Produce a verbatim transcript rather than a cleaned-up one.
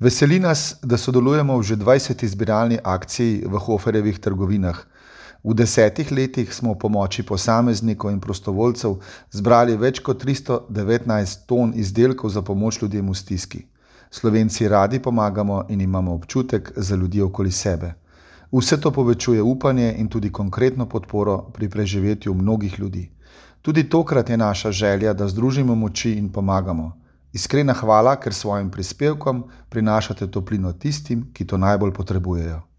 Veseli nas, da sodelujemo v že dvajseti zbiralni akciji v Hoferjevih trgovinah. V desetih letih smo v pomoči posameznikov in prostovoljcev zbrali več kot tristo devetnajst ton izdelkov za pomoč ljudem v stiski. Slovenci radi pomagamo in imamo občutek za ljudi okoli sebe. Vse to povečuje upanje in tudi konkretno podporo pri preživetju mnogih ljudi. Tudi tokrat je naša želja, da združimo moči in pomagamo. Iskrena hvala, ker s svojim prispevkom prinašate toplino tistim, ki to najbolj potrebujejo.